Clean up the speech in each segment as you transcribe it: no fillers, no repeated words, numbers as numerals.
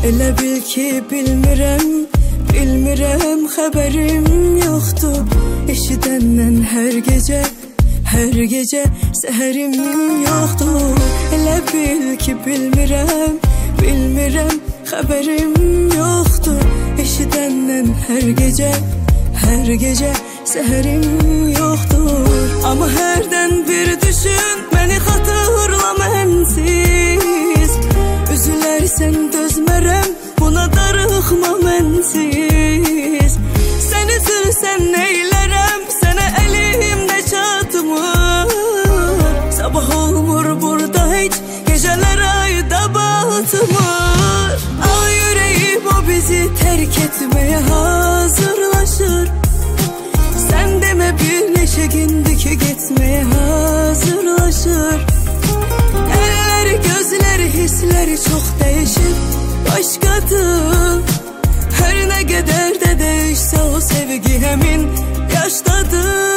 Elə bil ki bilmirəm, bilmirəm, xəbərim yoxdur. Eşidəndən hər gecə səhərim yoxdur. Elə bil ki bilmirəm, bilmirəm, xəbərim yoxdur. Eşidəndən hər gecə səhərim yoxdur. Amma hərdən bir düşün, məni xatırla mənsiz. Üzülərsən dözmərəm, buna darıxma mənsiz. Sən üzülsən neylərəm, sənə əlimdə çatmır. Sabah olmur burada heç, gecələr ayda batmır. Ay ürəyim o bizi tərk etməyə hazırlaşır. Sən demə bir neçə gündür ki getməyə hazırlaşır. Əlləri, gözləri, hissləri çox dəyişib başqadır. Hər nə qədər də dəyişsə o sevgi həmin yaşdadır.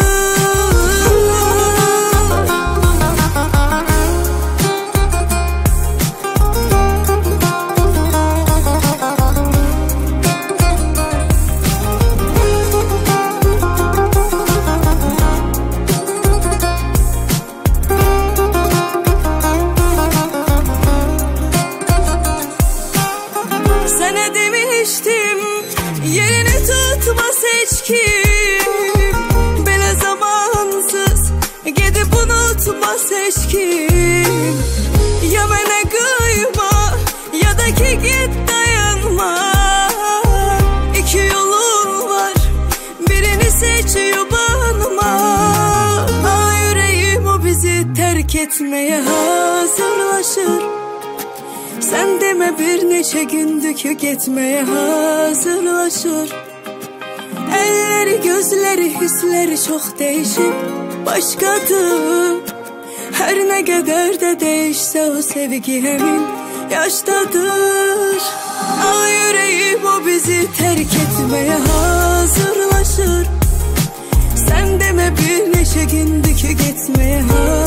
Sənə demişdim, yerini tutmaz heç kim. Belə zamansız gedib unutmaz heç kim. Ya mənə qıyma, ya da ki git dayanma. İki yolun var, birini seç yubanma. Ay ürəyim o bizi tərk etməyə hazırlaşır. Sən demə bir neçə gündür ki getməyə hazırlaşır. Əlləri, gözləri, hissləri çox dəyişib başqadır. Hər nə qədər də dəyişsə o sevgi həmin yaşdadır. Ay ürəyim o bizi tərk etməyə hazırlaşır. Sən demə bir neçə gündür ki getməyə hazırlaşır.